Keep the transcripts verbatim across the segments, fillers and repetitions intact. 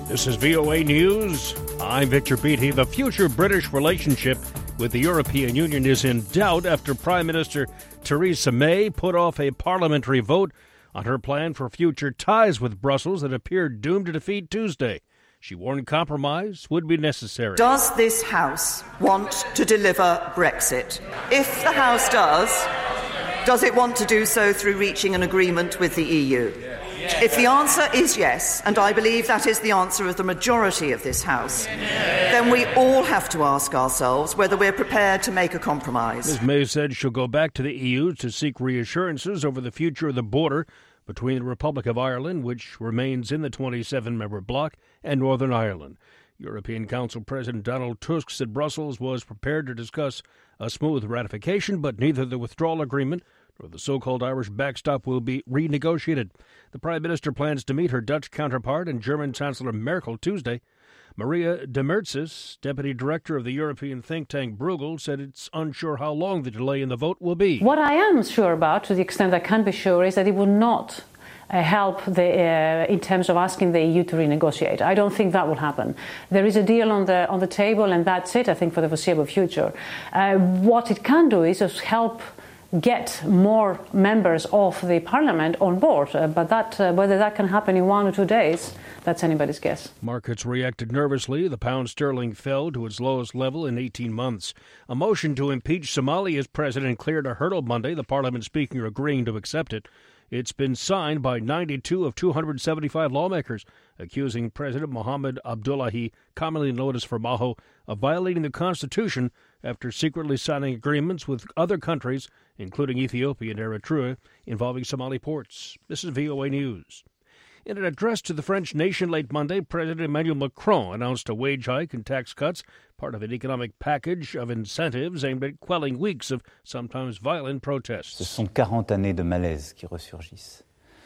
This is V O A News. I'm Victor Beattie. The future British relationship with the European Union is in doubt after Prime Minister Theresa May put off a parliamentary vote on her plan for future ties with Brussels that appeared doomed to defeat Tuesday. She warned compromise would be necessary. Does this House want to deliver Brexit? If the House does, does it want to do so through reaching an agreement with the E U? If the answer is yes, and I believe that is the answer of the majority of this House, then we all have to ask ourselves whether we're prepared to make a compromise. Miz May said she'll go back to the E U to seek reassurances over the future of the border between the Republic of Ireland, which remains in the twenty-seven member bloc, and Northern Ireland. European Council President Donald Tusk said Brussels was prepared to discuss a smooth ratification, but neither the withdrawal agreement nor the so-called Irish backstop will be renegotiated. The Prime Minister plans to meet her Dutch counterpart and German Chancellor Merkel Tuesday. Maria de Mertzis, Deputy Director of the European think tank Bruegel, said it's unsure how long the delay in the vote will be. What I am sure about, to the extent I can be sure, is that it will not uh, help the, uh, in terms of asking the E U to renegotiate. I don't think that will happen. There is a deal on the on the table, and that's it, I think, for the foreseeable future. Uh, what it can do is just help get more members of the parliament on board. Uh, but that uh, whether that can happen in one or two days, that's anybody's guess. Markets reacted nervously. The pound sterling fell to its lowest level in eighteen months. A motion to impeach Somalia's president cleared a hurdle Monday, the parliament speaker agreeing to accept it. It's been signed by ninety-two of two hundred seventy-five lawmakers, accusing President Mohamed Abdullahi, commonly known as Farmajo, of violating the Constitution after secretly signing agreements with other countries, including Ethiopia and Eritrea, involving Somali ports. This is V O A News. In an address to the French nation late Monday, President Emmanuel Macron announced a wage hike and tax cuts, part of an economic package of incentives aimed at quelling weeks of sometimes violent protests. Ce sont quarante années de malaise qui ressurgissent.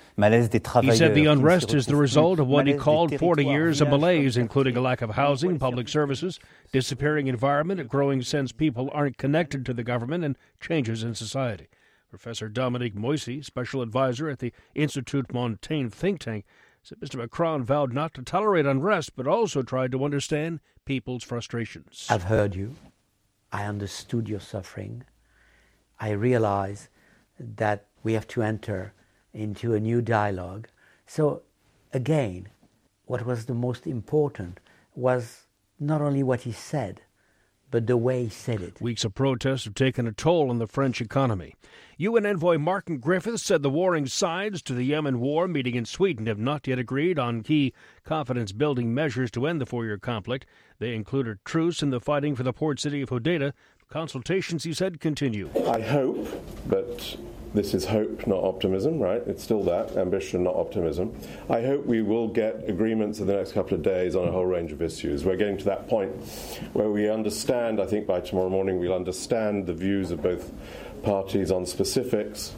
He said the unrest is the result of what he called forty years of malaise, including a lack of housing, public services, disappearing environment, a growing sense people aren't connected to the government, and changes in society. Professor Dominique Moissy, special advisor at the Institut Montaigne think tank, said Mister Macron vowed not to tolerate unrest, but also tried to understand people's frustrations. I've heard you. I understood your suffering. I realize that we have to enter into a new dialogue. So, again, what was the most important was not only what he said, but the way he said it. Weeks of protests have taken a toll on the French economy. U N envoy Martin Griffiths said the warring sides to the Yemen war meeting in Sweden have not yet agreed on key confidence-building measures to end the four-year conflict. They include a truce in the fighting for the port city of Hodeidah. Consultations, he said, continue. I hope, but this is hope, not optimism, right? It's still that, ambition, not optimism. I hope we will get agreements in the next couple of days on a whole range of issues. We're getting to that point where we understand, I think by tomorrow morning, we'll understand the views of both parties on specifics,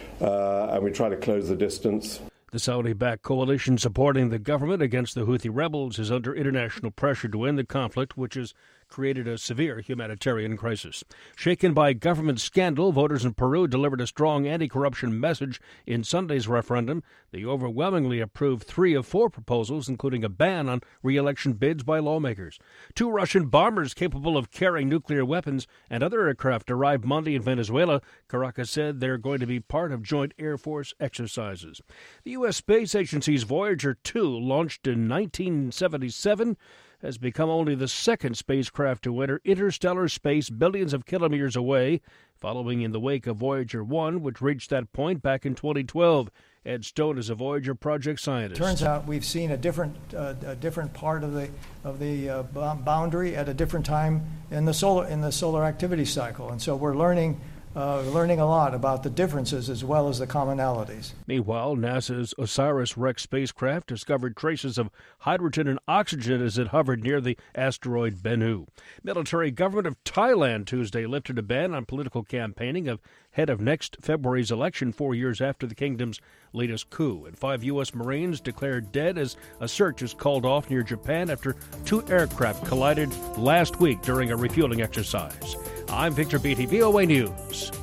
uh, and we try to close the distance. The Saudi-backed coalition supporting the government against the Houthi rebels is under international pressure to end the conflict, which has created a severe humanitarian crisis. Shaken by government scandal, voters in Peru delivered a strong anti-corruption message in Sunday's referendum. They overwhelmingly approved three of four proposals, including a ban on re-election bids by lawmakers. Two Russian bombers capable of carrying nuclear weapons and other aircraft arrived Monday in Venezuela. Caracas said they're going to be part of joint Air Force exercises. The U S Space Agency's Voyager two, launched in nineteen seventy-seven, has become only the second spacecraft to enter interstellar space billions of kilometers away, following in the wake of Voyager one, which reached that point back in twenty twelve. Ed Stone is a Voyager project scientist. Turns out we've seen a different, uh, a different part of the of the uh, boundary at a different time in the solar in the solar activity cycle, and so we're learning. Uh, learning a lot about the differences as well as the commonalities. Meanwhile, NASA's OSIRIS-REx spacecraft discovered traces of hydrogen and oxygen as it hovered near the asteroid Bennu. Military government of Thailand Tuesday lifted a ban on political campaigning ahead of next February's election, four years after the kingdom's latest coup. And five U S Marines declared dead as a search is called off near Japan after two aircraft collided last week during a refueling exercise. I'm Victor Beattie, V O A News.